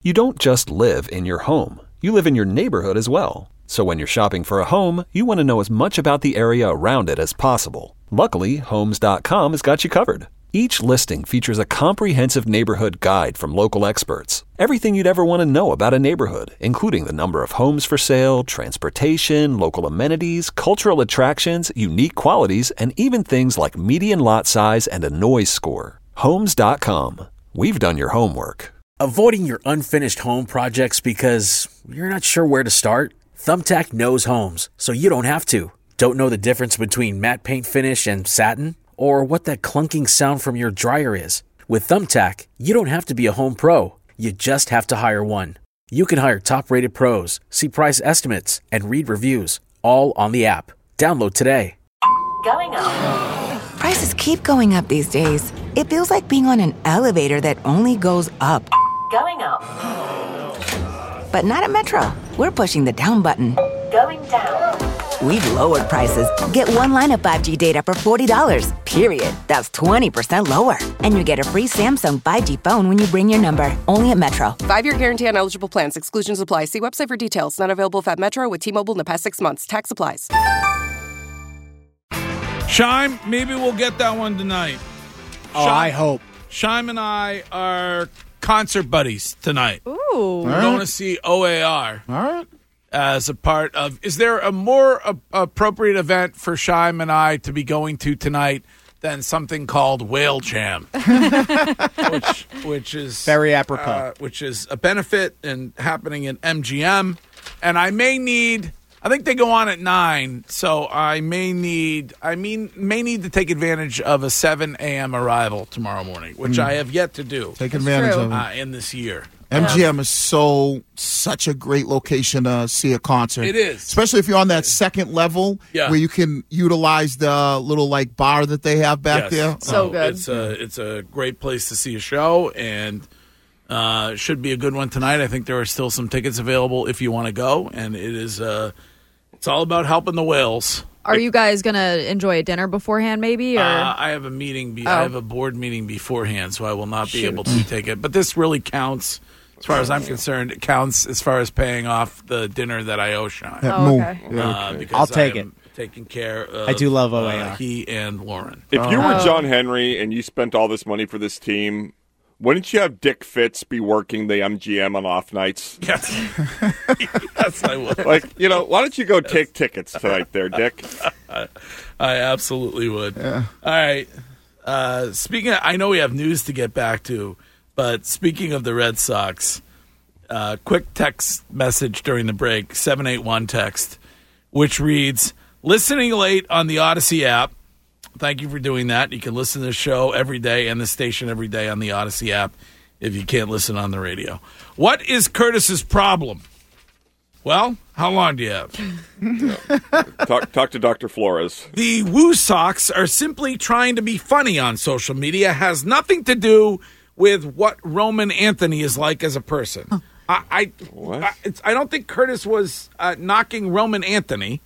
You don't just live in your home. You live in your neighborhood as well. So when you're shopping for a home, you want to know as much about the area around it as possible. Luckily, Homes.com has got you covered. Each listing features a comprehensive neighborhood guide from local experts. Everything you'd ever want to know about a neighborhood, including the number of homes for sale, transportation, local amenities, cultural attractions, unique qualities, and even things like median lot size and a noise score. Homes.com. We've done your homework. Avoiding your unfinished home projects because you're not sure where to start? Thumbtack knows homes, so you don't have to. Don't know the difference between matte paint finish and satin? Or what that clunking sound from your dryer is? With Thumbtack, you don't have to be a home pro. You just have to hire one. You can hire top-rated pros, see price estimates, and read reviews, all on the app. Download today. Going up. Prices keep going up these days. It feels like being on an elevator that only goes up. Going up. But not at Metro. We're pushing the down button. Going down. We've lowered prices. Get one line of 5G data for $40, period. That's 20% lower. And you get a free Samsung 5G phone when you bring your number. Only at Metro. 5-year guarantee on eligible plans. Exclusions apply. See website for details. Not available at Metro with T-Mobile in the past 6 months. Tax applies. Shime, maybe we'll get that one tonight. Oh, I hope. Shime and I are concert buddies tonight. Ooh. We're going to see OAR. All right. As a part of, is there a more appropriate event for Shime and I to be going to tonight than something called Whale Jam, which is very apropos, which is a benefit and happening in MGM, and I think they go on at 9, so I may need to take advantage of a 7 a.m. arrival tomorrow morning, which I have yet to do. Take advantage of it in this year. MGM is such a great location to see a concert. It is. Especially if you're on that second level where you can utilize the little bar that they have back there. So good. It's a great place to see a show, and should be a good one tonight. I think there are still some tickets available if you want to go, and it is it's all about helping the whales. Are you guys going to enjoy a dinner beforehand, maybe? Or? I have a meeting. I have a board meeting beforehand, so I will not be able to take it. But this really counts. As far as I'm concerned, it counts as far as paying off the dinner that I owe Shime. Okay. Because I'll take it. Taking care of I do love OAR. He and Lauren. If you were John Henry and you spent all this money for this team, wouldn't you have Dick Fitz be working the MGM on off nights? Yes. Yes, I would. Why don't you go take tickets tonight there, Dick? I absolutely would. Yeah. All right. Speaking of, I know we have news to get back to, but speaking of the Red Sox, quick text message during the break, 781 text, which reads, listening late on the Odyssey app. Thank you for doing that. You can listen to the show every day and the station every day on the Odyssey app if you can't listen on the radio. What is Curtis's problem? Well, how long do you have? Talk to Dr. Flores. The Woo Sox are simply trying to be funny on social media. Has nothing to do with what Roman Anthony is like as a person. I don't think Curtis was knocking Roman Anthony.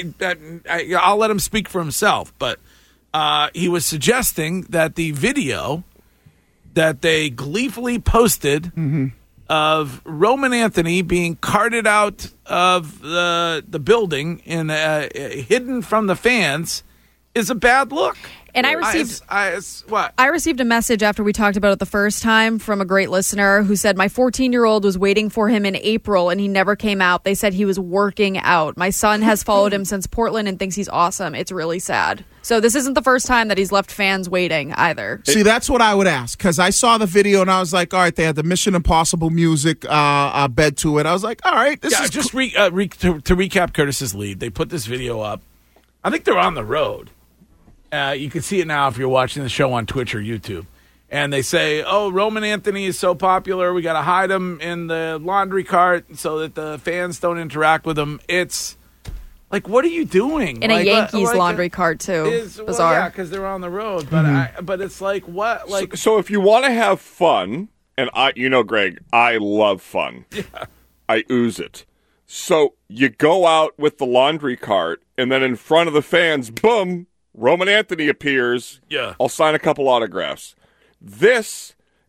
I'll let him speak for himself, but he was suggesting that the video that they gleefully posted of Roman Anthony being carted out of the building and hidden from the fans is a bad look. And I received a message after we talked about it the first time from a great listener who said, my 14-year-old was waiting for him in April and he never came out. They said he was working out. My son has followed him since Portland and thinks he's awesome. It's really sad. So this isn't the first time that he's left fans waiting either. See, that's what I would ask, because I saw the video and I was like, all right, they had the Mission Impossible music bed to it. I was like, all right, this is just to recap Curtis's lead. They put this video up. I think they're on the road. You can see it now if you're watching the show on Twitch or YouTube. And they say, Roman Anthony is so popular, we got to hide him in the laundry cart so that the fans don't interact with him. It's like, what are you doing? In a Yankees laundry cart, too. Bizarre. Well, yeah, because they're on the road. But but it's like, what? Like, so if you want to have fun, and Greg, I love fun. Yeah. I ooze it. So you go out with the laundry cart, and then in front of the fans, boom, Roman Anthony appears. Yeah. I'll sign a couple autographs. This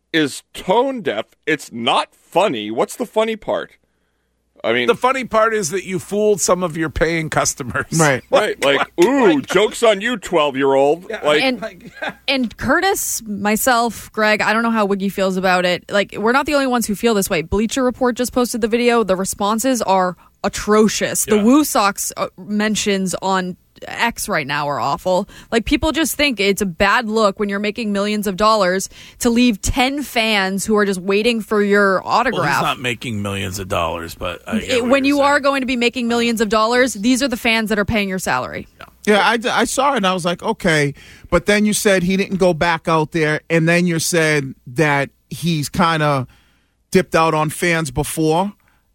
is tone deaf. It's not funny. What's the funny part? I mean, the funny part is that you fooled some of your paying customers. Right. Right. Like, ooh, joke's on you, 12-year-old. Yeah, and Curtis, myself, Greg, I don't know how Wiggy feels about it. Like, we're not the only ones who feel this way. Bleacher Report just posted the video. The responses are atrocious. Yeah. The Woo Sox mentions on X right now are awful. Like, people just think it's a bad look when you're making millions of dollars to leave 10 fans who are just waiting for your autograph. Well, he's not making millions of dollars, but when you are going to be making millions of dollars, these are the fans that are paying your salary. Yeah, I saw it and I was like, okay. But then you said he didn't go back out there, and then you said that he's kind of dipped out on fans before.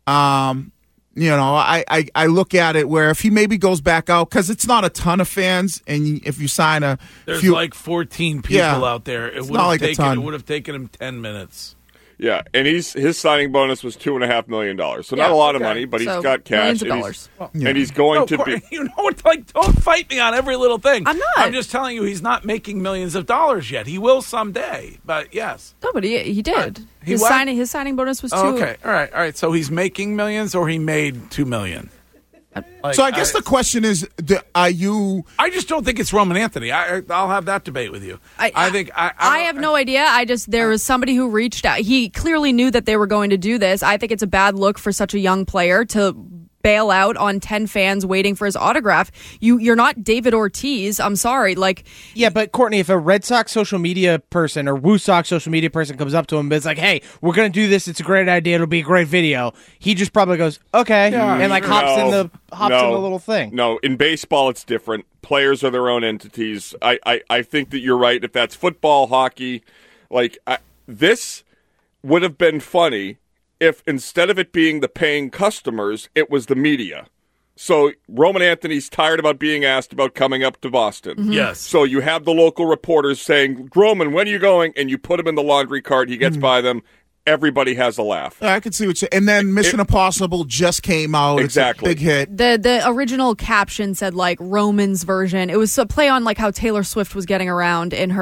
You know, I look at it where if he maybe goes back out, because it's not a ton of fans, and if you sign there's like 14 people out there. It would have taken him 10 minutes. Yeah, and his signing bonus was $2.5 million. So not a lot of money, but he's got cash. Millions of dollars. And he's going to be. You know what? Like, don't fight me on every little thing. I'm not. I'm just telling you, he's not making millions of dollars yet. He will someday, but yes. No, but he did. His what? signing bonus was $2. Oh, okay, all right. So he's making millions, or he made $2 million. So I guess the question is, are you? I just don't think it's Roman Anthony. I'll have that debate with you. I have no idea. There was somebody who reached out. He clearly knew that they were going to do this. I think it's a bad look for such a young player to bail out on 10 fans waiting for his autograph. You're not David Ortiz. I'm sorry. Yeah, but Courtney, if a Red Sox social media person or Woo Sox social media person comes up to him and is like, hey, we're going to do this. It's a great idea. It'll be a great video. He just probably goes, okay, and hops in the little thing. No, in baseball, it's different. Players are their own entities. I think that you're right. If that's football, hockey, this would have been funny if instead of it being the paying customers, it was the media. So Roman Anthony's tired about being asked about coming up to Boston. Mm-hmm. Yes. So you have the local reporters saying, Roman, when are you going? And you put him in the laundry cart. He gets by them. Everybody has a laugh. I can see what you. And then Mission Impossible just came out. Exactly. It's a big hit. The original caption said Roman's version. It was a play on how Taylor Swift was getting around in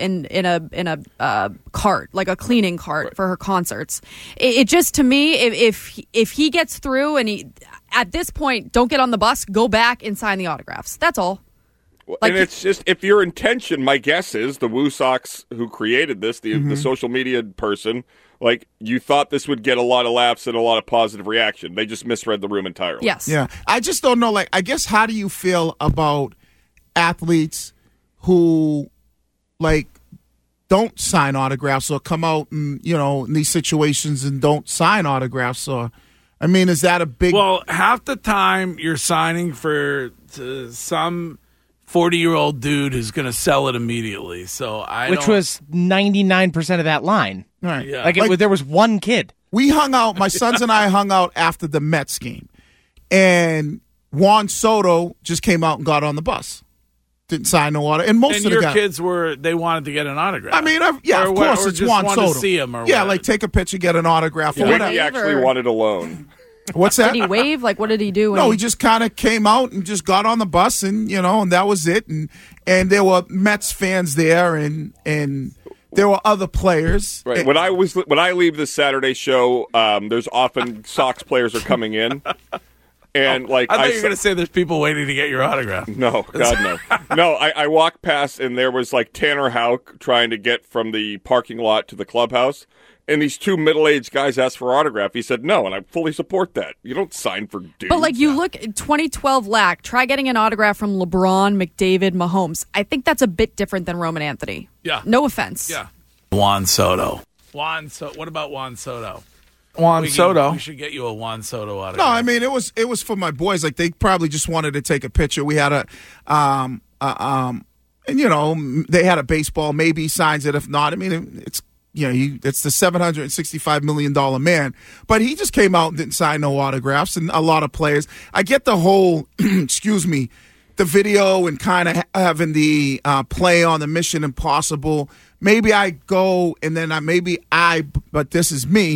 a cart, like a cleaning cart for her concerts. It just, to me, if he gets through and he at this point don't get on the bus, go back and sign the autographs. That's all. And it's just, if your intention, my guess is the Woo Sox who created this, the social media person, you thought this would get a lot of laughs and a lot of positive reaction. They just misread the room entirely. Yes. Yeah. I just don't know. I guess, how do you feel about athletes who, don't sign autographs or come out and, in these situations and don't sign autographs? Or, is that a big... Well, half the time you're signing for some 40-year-old dude who's going to sell it immediately. So Which was 99% of that line. Right. Yeah. There was one kid. We hung out, my sons and I hung out after the Mets game. And Juan Soto just came out and got on the bus. Didn't sign no autograph. And most of the guys, kids they wanted to get an autograph. of course, it's Juan Soto. To see him or yeah, take a picture, get an autograph. Or whatever. He actually wanted a loan. What's that? Did he wave? What did he do? No, he just kind of came out and just got on the bus, and and that was it. And there were Mets fans there, and there were other players. Right. When I leave the Saturday show, there's often Sox players are coming in. And I thought you were going to say there's people waiting to get your autograph. No, God, no. No, I walked past and there was Tanner Houck trying to get from the parking lot to the clubhouse. And these two middle-aged guys asked for autograph. He said no, and I fully support that. You don't sign for dudes. But you look at 2012 LAC, try getting an autograph from LeBron, McDavid, Mahomes. I think that's a bit different than Roman Anthony. Yeah. No offense. Yeah. Juan Soto. What about Juan Soto? Soto. We should get you a Juan Soto autograph. No, it was for my boys. They probably just wanted to take a picture. We had and they had a baseball. Maybe he signs it. If not, it's it's the $765 million man. But he just came out and didn't sign no autographs. And a lot of players. I get the whole, the video and kind of having the play on the Mission Impossible. Maybe I go and then but this is me,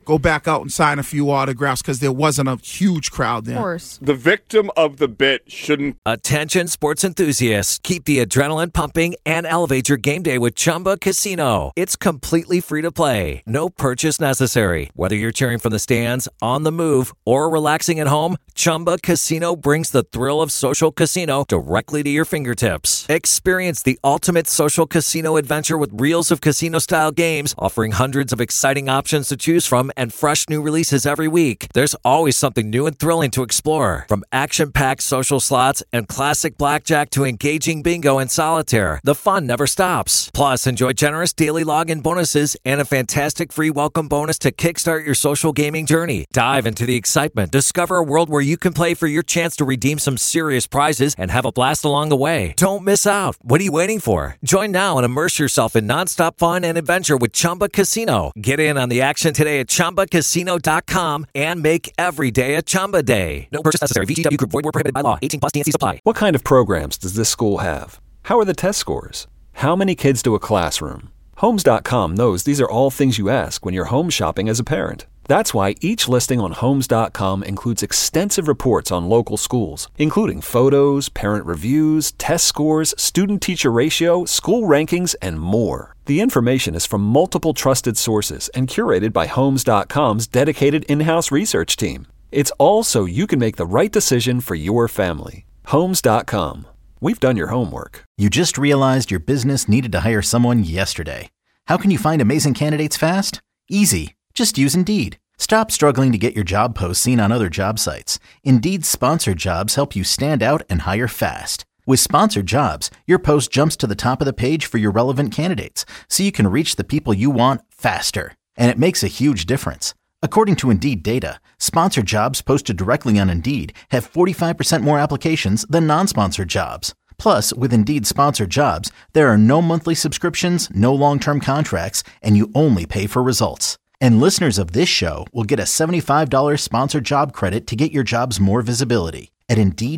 go back out and sign a few autographs because there wasn't a huge crowd there. Of course. The victim of the bit shouldn't. Attention sports enthusiasts. Keep the adrenaline pumping and elevate your game day with Chumba Casino. It's completely free to play. No purchase necessary. Whether you're cheering from the stands, on the move, or relaxing at home, Chumba Casino brings the thrill of social casino directly to your fingertips. Experience the ultimate social casino adventure with reels of casino-style games, offering hundreds of exciting options to choose from and fresh new releases every week. There's always something new and thrilling to explore. From action-packed social slots and classic blackjack to engaging bingo and solitaire, the fun never stops. Plus, enjoy generous daily login bonuses and a fantastic free welcome bonus to kickstart your social gaming journey. Dive into the excitement. Discover a world where you can play for your chance to redeem some serious prizes and have a blast along the way. Don't miss out. What are you waiting for? Join now and immerse yourself in nonstop fun and adventure with Chumba Casino. Get in on the action today at ChumbaCasino.com and make every day a Chumba day. No purchase necessary. VGW Group. Void where prohibited by law. 18+ TNC supply. What kind of programs does this school have? How are the test scores? How many kids do a classroom? Homes.com knows these are all things you ask when you're home shopping as a parent. That's why each listing on Homes.com includes extensive reports on local schools, including photos, parent reviews, test scores, student-teacher ratio, school rankings, and more. The information is from multiple trusted sources and curated by Homes.com's dedicated in-house research team. It's all so you can make the right decision for your family. Homes.com. We've done your homework. You just realized your business needed to hire someone yesterday. How can you find amazing candidates fast? Easy. Just use Indeed. Stop struggling to get your job posts seen on other job sites. Indeed's sponsored jobs help you stand out and hire fast. With sponsored jobs, your post jumps to the top of the page for your relevant candidates, so you can reach the people you want faster. And it makes a huge difference. According to Indeed data, sponsored jobs posted directly on Indeed have 45% more applications than non-sponsored jobs. Plus, with Indeed sponsored jobs, there are no monthly subscriptions, no long-term contracts, and you only pay for results. And listeners of this show will get a $75 sponsored job credit to get your jobs more visibility at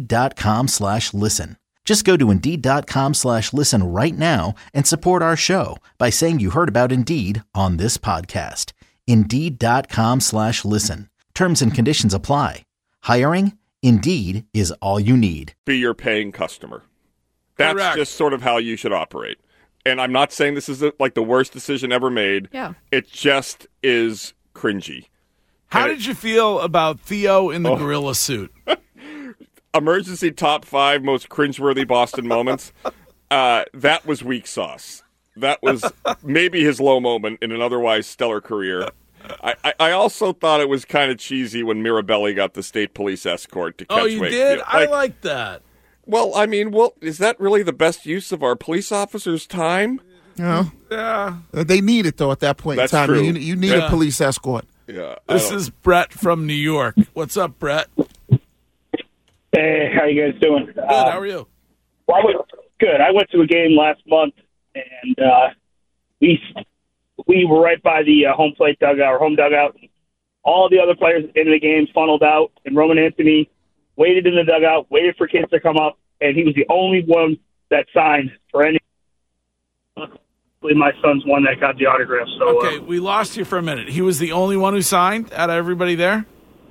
Indeed.com/listen. Just go to Indeed.com/listen right now and support our show by saying you heard about Indeed on this podcast. Indeed.com/listen. Terms and conditions apply. Hiring? Indeed is all you need. Be your paying customer. That's Correct. just sort of how you should operate. And I'm not saying this is like the worst decision ever made. Yeah. It just is cringy. How did you feel about Theo in the gorilla suit? Emergency top 5 most cringeworthy Boston moments. That was weak sauce. That was maybe his low moment in an otherwise stellar career. I also thought it was kind of cheesy when Mirabelli got the state police escort to catch Oh, you Wakefield. did? I like that. Well, I mean, is that really the best use of our police officers' time? Yeah. Yeah. They need it, though, at that point That's in time. true. You need a police escort. Yeah. This is Brett from New York. What's up, Brett? Hey, how you guys doing? Good. How are you? Good. I went to a game last month, and we were right by the home plate dugout or home dugout. All the other players in the game funneled out, and Roman Anthony waited in the dugout, waited for kids to come up, and he was the only one that signed for any. My son's one that got the autograph. So Okay, we lost you for a minute. He was the only one who signed out of everybody there?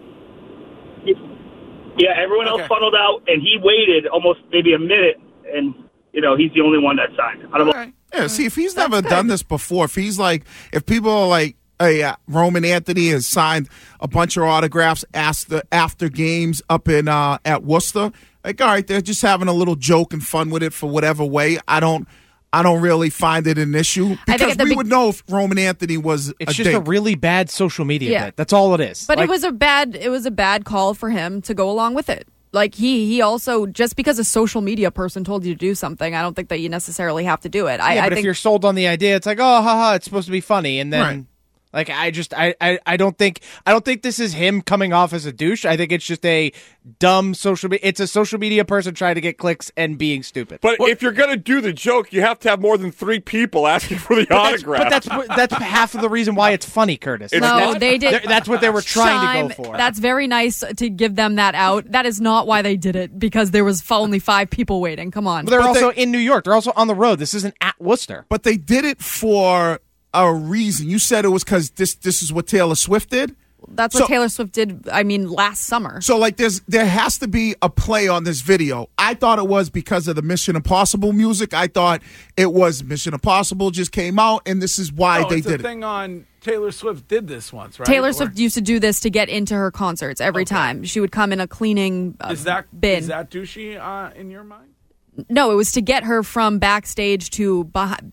yeah, everyone else funneled out, and he waited almost maybe a minute, and he's the only one that signed. I don't know. Yeah, see, if he's never done this before, if people are like, hey, Roman Anthony has signed a bunch of autographs after games up in at Worcester, like, all right, they're just having a little joke and fun with it for whatever way. I don't really find it an issue because we would know if Roman Anthony was. It's just a really bad social media bit. That's all it is. But it was a bad call for him to go along with it. Like he also, just because a social media person told you to do something, I don't think that you necessarily have to do it. I think if you're sold on the idea, it's like, oh, haha, it's supposed to be funny, and then. Right. Like I don't think this is him coming off as a douche. I think it's just a dumb it's a social media person trying to get clicks and being stupid. But if you're gonna do the joke, you have to have more than 3 people asking for the autograph. That's half of the reason why it's funny, Curtis. They did. That's what they were trying to go for. That's very nice to give them that out. That is not why they did it, because there was only 5 people waiting. Come on. But they're also in New York. They're also on the road. This isn't at Worcester. But they did it for a reason. You said it was because this is what Taylor Swift did? That's what Taylor Swift did, last summer. So, there has to be a play on this video. I thought it was because of the Mission Impossible music. I thought it was Mission Impossible just came out, and this is why they did it. It's a thing on Taylor Swift did this once, right? Taylor Swift used to do this to get into her concerts every time. She would come in a cleaning bin. Is that douchey in your mind? No, it was to get her from backstage to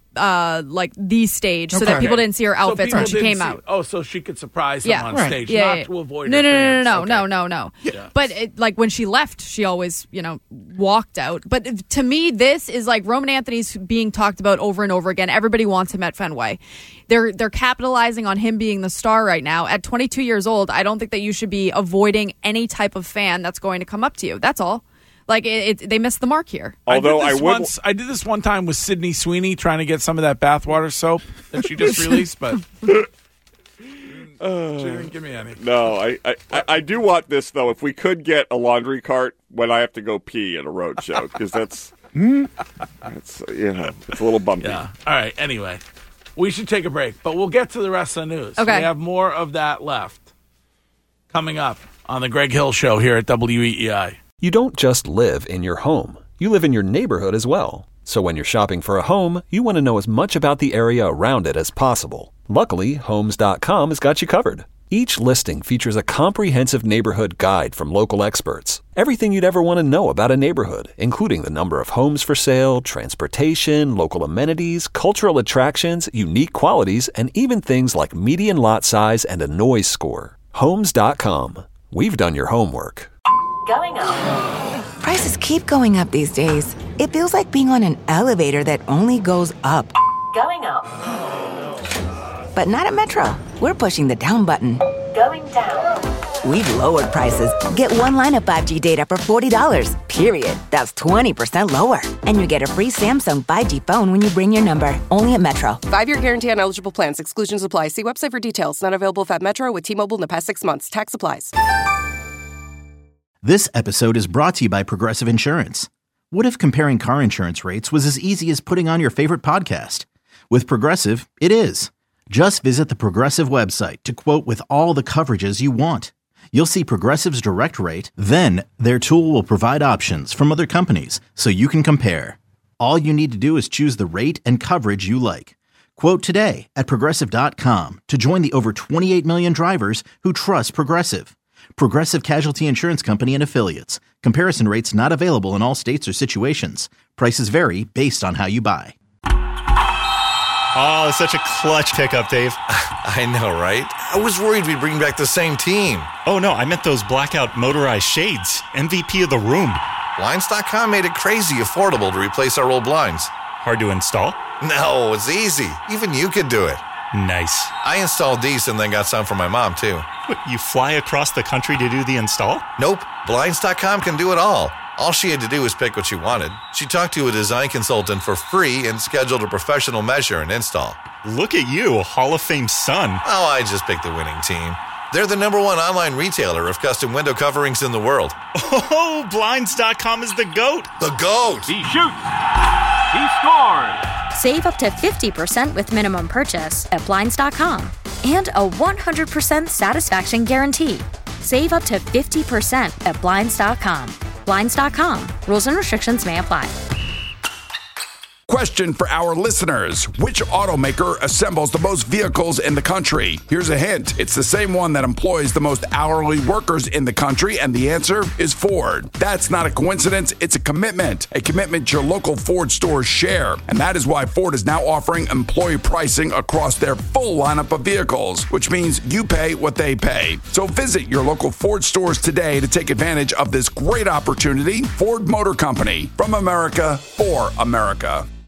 the stage so that people didn't see her outfits when she came out. Oh, so she could surprise them on stage, not to avoid No. her. Yeah. But when she left, she always, walked out. But to me, this is like Roman Anthony's being talked about over and over again. Everybody wants him at Fenway. They're capitalizing on him being the star right now. At 22 years old, I don't think that you should be avoiding any type of fan that's going to come up to you. That's all. They missed the mark here. Although I did this one time with Sydney Sweeney trying to get some of that bathwater soap that she just released, but she didn't give me any. No, I do want this though. If we could get a laundry cart when I have to go pee at a road show, because that's it's a little bumpy. Yeah. All right. Anyway, we should take a break, but we'll get to the rest of the news. Okay. We have more of that left coming up on the Greg Hill Show here at WEEI. You don't just live in your home. You live in your neighborhood as well. So when you're shopping for a home, you want to know as much about the area around it as possible. Luckily, Homes.com has got you covered. Each listing features a comprehensive neighborhood guide from local experts. Everything you'd ever want to know about a neighborhood, including the number of homes for sale, transportation, local amenities, cultural attractions, unique qualities, and even things like median lot size and a noise score. Homes.com. We've done your homework. Going up. Prices keep going up these days. It feels like being on an elevator that only goes up. Going up. But not at Metro. We're pushing the down button. Going down. We've lowered prices. Get one line of 5G data for $40, period. That's 20% lower. And you get a free Samsung 5G phone when you bring your number. Only at Metro. 5-year guarantee on eligible plans. Exclusions apply. See website for details. Not available at Metro with T-Mobile in the past 6 months. Tax applies. This episode is brought to you by Progressive Insurance. What if comparing car insurance rates was as easy as putting on your favorite podcast? With Progressive, it is. Just visit the Progressive website to quote with all the coverages you want. You'll see Progressive's direct rate, then their tool will provide options from other companies so you can compare. All you need to do is choose the rate and coverage you like. Quote today at Progressive.com to join the over 28 million drivers who trust Progressive. Progressive Casualty Insurance Company and Affiliates. Comparison rates not available in all states or situations. Prices vary based on how you buy. Oh, it's such a clutch pickup, Dave. I know, right? I was worried we'd bring back the same team. Oh, no, I meant those blackout motorized shades. MVP of the room. Blinds.com made it crazy affordable to replace our old blinds. Hard to install? No, it's easy. Even you could do it. Nice. I installed these and then got some for my mom, too. What, you fly across the country to do the install? Nope. Blinds.com can do it all. All she had to do was pick what she wanted. She talked to a design consultant for free and scheduled a professional measure and install. Look at you, Hall of Fame son. Oh, I just picked the winning team. They're the #1 online retailer of custom window coverings in the world. Oh, Blinds.com is the GOAT. The GOAT. He shoots. He scores. Save up to 50% with minimum purchase at Blinds.com. And a 100% satisfaction guarantee. Save up to 50% at Blinds.com. Blinds.com. Rules and restrictions may apply. Question for our listeners. Which automaker assembles the most vehicles in the country? Here's a hint. It's the same one that employs the most hourly workers in the country, and the answer is Ford. That's not a coincidence. It's a commitment your local Ford stores share. And that is why Ford is now offering employee pricing across their full lineup of vehicles, which means you pay what they pay. So visit your local Ford stores today to take advantage of this great opportunity. Ford Motor Company, from America, for America.